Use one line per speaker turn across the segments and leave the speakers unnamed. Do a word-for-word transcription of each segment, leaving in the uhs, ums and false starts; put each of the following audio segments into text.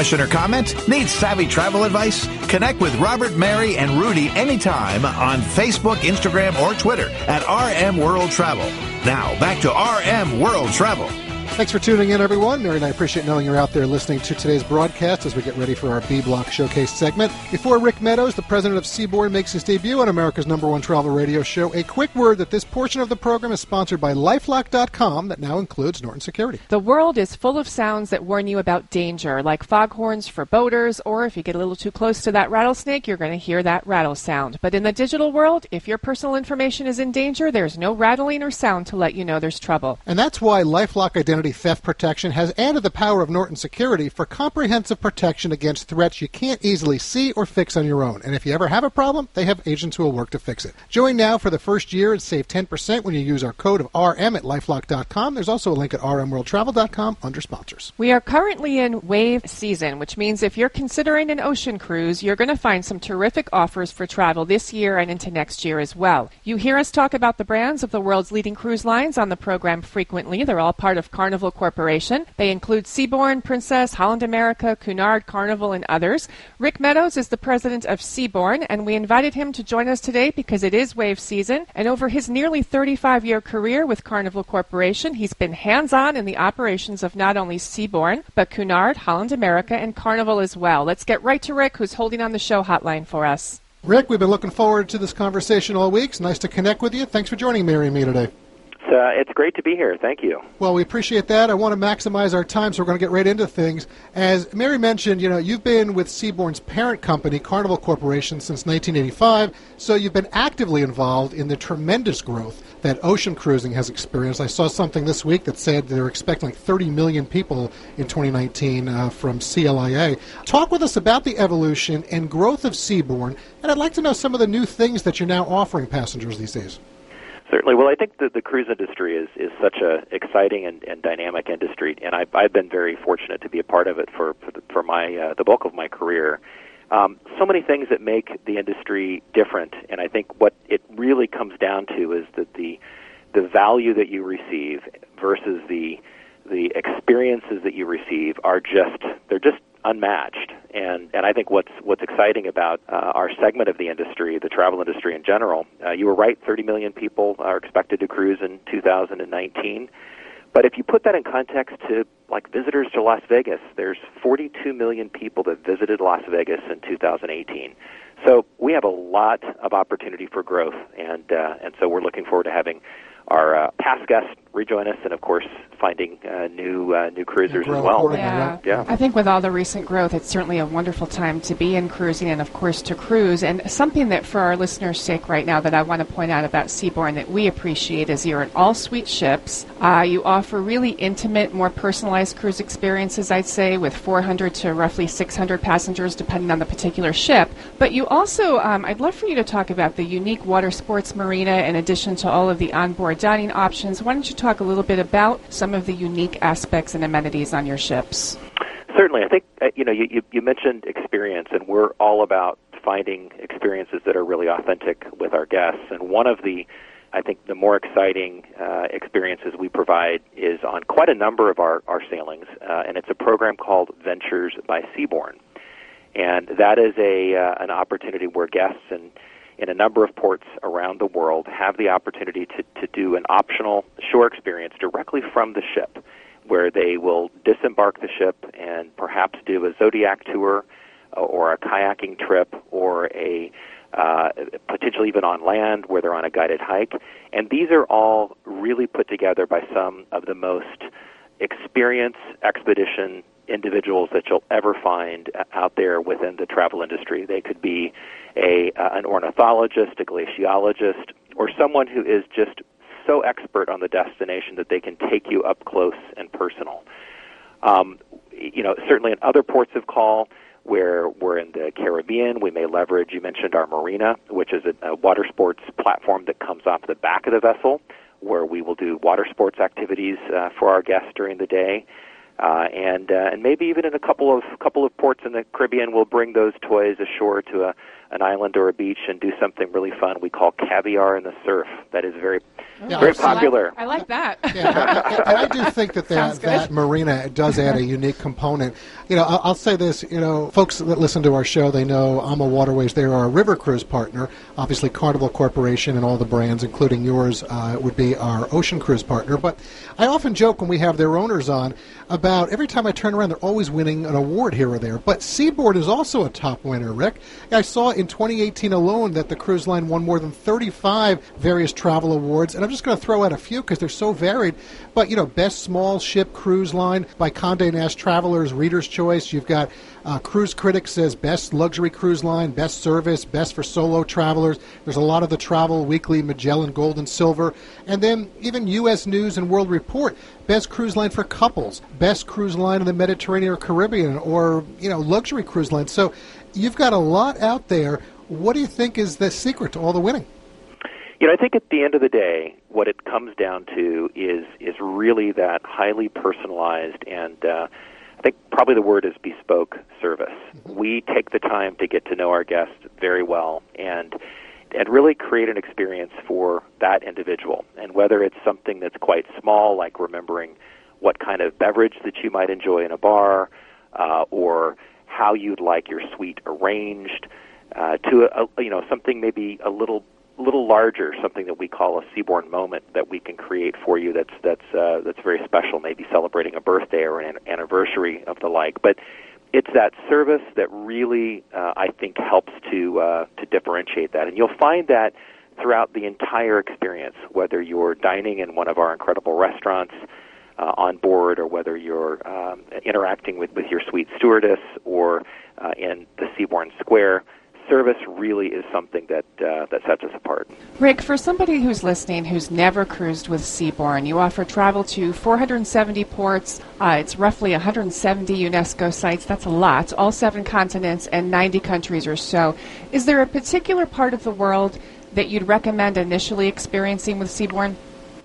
question or comment? Need savvy travel advice? Connect with Robert, Mary, and Rudy anytime on Facebook, Instagram, or Twitter at R M World Travel. Now, back to R M World Travel.
Thanks for tuning in, everyone. Mary and I appreciate knowing you're out there listening to today's broadcast as we get ready for our B-Block Showcase segment. Before Rick Meadows, the president of Seabourn, makes his debut on America's number one travel radio show, a quick word that this portion of the program is sponsored by LifeLock dot com that now includes Norton Security.
The world is full of sounds that warn you about danger, like foghorns for boaters, or if you get a little too close to that rattlesnake, you're going to hear that rattle sound. But in the digital world, if your personal information is in danger, there's no rattling or sound to let you know there's trouble.
And that's why LifeLock Identity Theft Protection has added the power of Norton Security for comprehensive protection against threats you can't easily see or fix on your own. And if you ever have a problem, they have agents who will work to fix it. Join now for the first year and save ten percent when you use our code of R M at LifeLock dot com. There's also a link at R M World Travel dot com under sponsors.
We are currently in wave season, which means if you're considering an ocean cruise, you're going to find some terrific offers for travel this year and into next year as well. You hear us talk about the brands of the world's leading cruise lines on the program frequently. They're all part of Carnival Corporation. They include Seabourn, Princess, Holland America, Cunard, Carnival, and others. Rick Meadows is the president of Seabourn, and we invited him to join us today because it is wave season, and over his nearly thirty-five-year career with Carnival Corporation, he's been hands-on in the operations of not only Seabourn, but Cunard, Holland America, and Carnival as well. Let's get right to Rick, who's holding on the show hotline for us.
Rick, we've been looking forward to this conversation all week. It's nice to connect with you. Thanks for joining Mary and me today.
Uh, it's great to be here. Thank you.
Well, we appreciate that. I want to maximize our time, so we're going to get right into things. As Mary mentioned, you know, you've been with Seabourn's parent company, Carnival Corporation, since nineteen eighty-five, so you've been actively involved in the tremendous growth that ocean cruising has experienced. I saw something this week that said they're expecting like thirty million people in twenty nineteen uh, from C L I A. Talk with us about the evolution and growth of Seabourn, and I'd like to know some of the new things that you're now offering passengers these days.
Certainly. Well, I think that the cruise industry is, is such a exciting and, and dynamic industry, and I've, I've been very fortunate to be a part of it for for, the, for my uh, the bulk of my career. Um, so many things that make the industry different, and I think what it really comes down to is that the the value that you receive versus the the experiences that you receive are just they're just unmatched. And and I think what's what's exciting about uh, our segment of the industry, the travel industry in general, uh, you were right, thirty million people are expected to cruise in two thousand nineteen. But if you put that in context to like visitors to Las Vegas, there's forty-two million people that visited Las Vegas in two thousand eighteen. So we have a lot of opportunity for growth, and uh, and so we're looking forward to having our uh, past guests rejoin us, and of course finding uh, new uh, new cruisers as well.
Yeah.
yeah,
I think with all the recent growth, it's certainly a wonderful time to be in cruising, and of course to cruise. And something that, for our listeners' sake, right now, that I want to point out about Seabourn that we appreciate is you're an all-suite ships. Uh, you offer really intimate, more personalized cruise experiences, I'd say, with four hundred to roughly six hundred passengers, depending on the particular ship. But you also, um, I'd love for you to talk about the unique water sports marina, in addition to all of the onboard dining options. Why don't you talk a little bit about some of the unique aspects and amenities on your ships?
Certainly. I think, uh, you know, you, you, you mentioned experience, and we're all about finding experiences that are really authentic with our guests. And one of the, I think, the more exciting uh, experiences we provide is on quite a number of our, our sailings, uh, and it's a program called Ventures by Seabourn. And that is a uh, an opportunity where guests and in a number of ports around the world have the opportunity to, to do an optional shore experience directly from the ship, where they will disembark the ship and perhaps do a Zodiac tour uh, or a kayaking trip or a uh, potentially even on land where they're on a guided hike. And these are all really put together by some of the most experienced expedition individuals that you'll ever find out there within the travel industry. They could be a uh, an ornithologist, a glaciologist, or someone who is just so expert on the destination that they can take you up close and personal. Um, you know, certainly in other ports of call, where we're in the Caribbean, we may leverage, you mentioned our marina, which is a, a water sports platform that comes off the back of the vessel, where we will do water sports activities uh, for our guests during the day. Uh, and uh, and maybe even in a couple of couple of ports in the Caribbean, we'll bring those toys ashore to a, an island or a beach and do something really fun we call caviar in the surf. That is very
Yeah,
very
I like-
popular.
I like that.
Yeah, and I do think that
Sounds
that,
good.
that marina does add a unique component. You know, I'll, I'll say this, you know, folks that listen to our show, they know AMA Waterways, they're our river cruise partner. Obviously, Carnival Corporation and all the brands, including yours, uh, would be our ocean cruise partner. But I often joke when we have their owners on about every time I turn around, they're always winning an award here or there. But Seaboard is also a top winner, Rick. I saw in twenty eighteen alone that the cruise line won more than thirty-five various travel awards. And I'm just going to throw out a few because they're so varied. But, you know, Best Small Ship Cruise Line by Condé Nast Travelers, Reader's Choice. You've got uh, Cruise Critics says Best Luxury Cruise Line, Best Service, Best for Solo Travelers. There's a lot of the Travel Weekly, Magellan Gold and Silver. And then even U S News and World Report, Best Cruise Line for Couples, Best Cruise Line in the Mediterranean or Caribbean, or, you know, Luxury Cruise Line. So you've got a lot out there. What do you think is the secret to all the winning?
You know, I think at the end of the day, what it comes down to is is really that highly personalized and uh, I think probably the word is bespoke service. Mm-hmm. We take the time to get to know our guests very well and and really create an experience for that individual. And whether it's something that's quite small, like remembering what kind of beverage that you might enjoy in a bar, uh, or how you'd like your suite arranged, uh, to a, a, you know something maybe a little little larger, something that we call a Seabourn moment that we can create for you that's that's uh, that's very special, maybe celebrating a birthday or an anniversary of the like. But it's that service that really, uh, I think, helps to uh, to differentiate that. And you'll find that throughout the entire experience, whether you're dining in one of our incredible restaurants uh, on board, or whether you're um, interacting with, with your suite stewardess, or uh, in the Seabourn Square. Service really is something that uh, that sets us apart.
Rick, for somebody who's listening who's never cruised with Seabourn, you offer travel to four hundred seventy ports. Uh, it's roughly one hundred seventy UNESCO sites. That's a lot. All seven continents and ninety countries or so. Is there a particular part of the world that you'd recommend initially experiencing with Seabourn?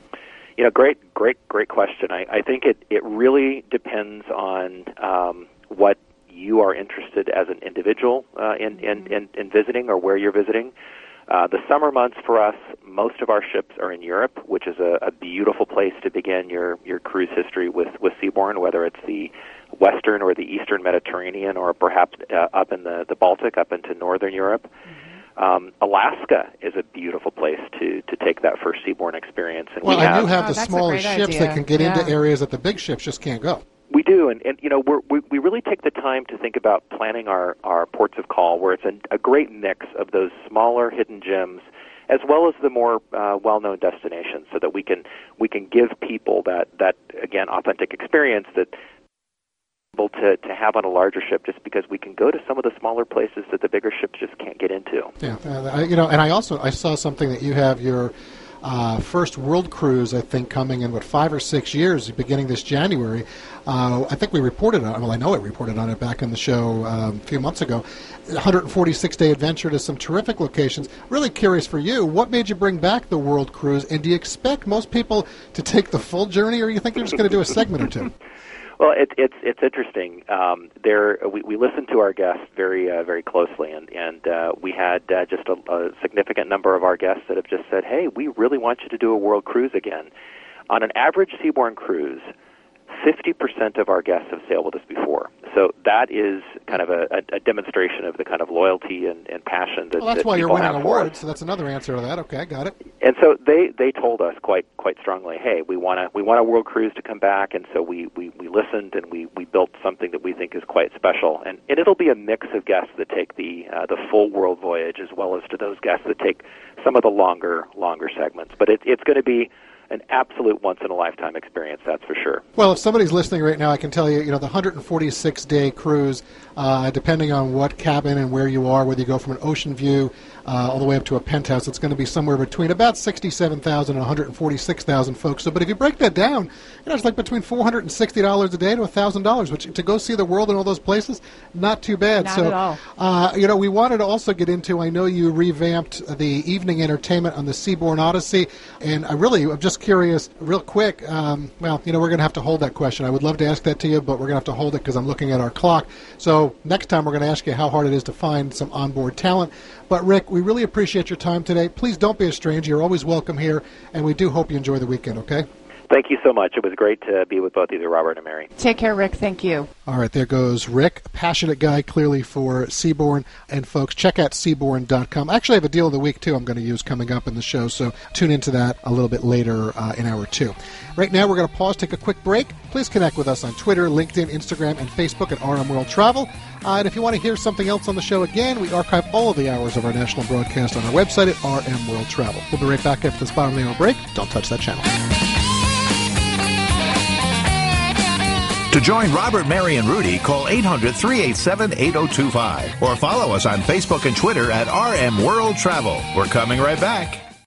You know, great, great, great question. I, I think it, it really depends on um, what you are interested as an individual uh, in, in, in, in visiting or where you're visiting. Uh, the summer months for us, most of our ships are in Europe, which is a, a beautiful place to begin your, your cruise history with, with Seabourn, whether it's the western or the eastern Mediterranean, or perhaps uh, up in the, the Baltic, up into northern Europe. Mm-hmm. Um, Alaska is a beautiful place to, to take that first Seabourn experience. And
well,
we
I
have,
do have
Oh,
the
that's a
smaller
great
ships
idea.
that can get
Yeah.
into areas that the big ships just can't go.
We do, and, and you know, we're, we we really take the time to think about planning our, our ports of call, where it's a, a great mix of those smaller hidden gems, as well as the more uh, well-known destinations, so that we can we can give people that, that again authentic experience that able to to have on a larger ship, just because we can go to some of the smaller places that the bigger ships just can't get into.
Yeah, uh, I, you know, and I also I saw something that you have your uh, first world cruise, I think, coming in what five or six years, beginning this January. Uh, I think we reported on. Well, I know I reported on it back in the show um, a few months ago. one hundred forty-six day adventure to some terrific locations. Really curious for you, what made you bring back the world cruise? And do you expect most people to take the full journey, or you think they're just going to do a segment or two?
Well, it, it's it's interesting. Um, there, we, we listen to our guests very uh, very closely, and and uh, we had uh, just a, a significant number of our guests that have just said, "Hey, we really want you to do a world cruise again." On an average Seabourn cruise, fifty percent of our guests have sailed with us before. So that is kind of a, a, a demonstration of the kind of loyalty and, and passion that,
Well, that's
that
why you're
people
winning
have for us.
awards. So that's another answer to that. Okay, got it.
And so they, they told us quite quite strongly, hey, we want to we want a world cruise to come back, and so we, we, we listened and we, we built something that we think is quite special. And, and it'll be a mix of guests that take the uh, the full world voyage, as well as to those guests that take some of the longer longer segments. But it, it's going to be an absolute once-in-a-lifetime experience, that's for sure.
Well, if somebody's listening right now, I can tell you, you know, the one hundred forty-six day cruise, uh, depending on what cabin and where you are, whether you go from an ocean view uh, all the way up to a penthouse, it's going to be somewhere between about sixty-seven thousand and one hundred forty-six thousand folks. So, but if you break that down, you know, it's like between four hundred sixty dollars a day to one thousand dollars, which to go see the world in all those places, not too bad.
Not
so,
at all.
Uh, you know, we wanted to also get into, I know you revamped the evening entertainment on the Seabourn Odyssey, and I really, I'm just just curious, real quick, um, well, you know, we're going to have to hold that question. I would love to ask that to you, but we're going to have to hold it because I'm looking at our clock. So next time we're going to ask you how hard it is to find some onboard talent. But, Rick, we really appreciate your time today. Please don't be a stranger. You're always welcome here, and we do hope you enjoy the weekend, okay?
Thank you so much. It was great to be with both of you, Robert and Mary.
Take care, Rick. Thank you.
All right, there goes Rick, passionate guy clearly for Seabourn. And folks, check out seabourn dot com. I actually have a deal of the week, too, I'm going to use coming up in the show, so tune into that a little bit later uh, in hour two. Right now, we're going to pause, take a quick break. Please connect with us on Twitter, LinkedIn, Instagram, and Facebook at R M World Travel. Uh, and if you want to hear something else on the show again, we archive all of the hours of our national broadcast on our website at R M World Travel. We'll be right back after this bottom of the hour break. Don't touch that channel.
To join Robert, Mary, and Rudy, call eight hundred, three eight seven, eight oh two five or follow us on Facebook and Twitter at R M World Travel. We're coming right back.